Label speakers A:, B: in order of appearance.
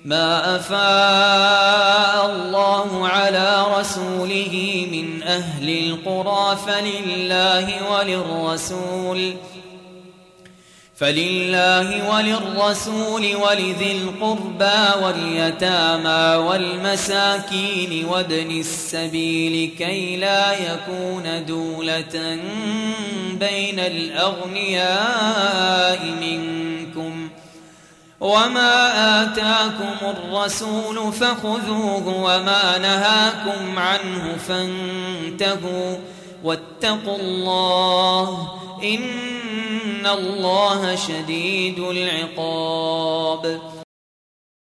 A: ما أفاء الله على رسوله من أهل القرى فلله وللرسول ولذي القربى واليتامى والمساكين وابن السبيل كي لا يكون دولة بين الأغنياء منكم وما آتاكم الرسول فخذوه وما نهاكم عنه فانتهوا واتقوا الله إن الله شديد العقاب.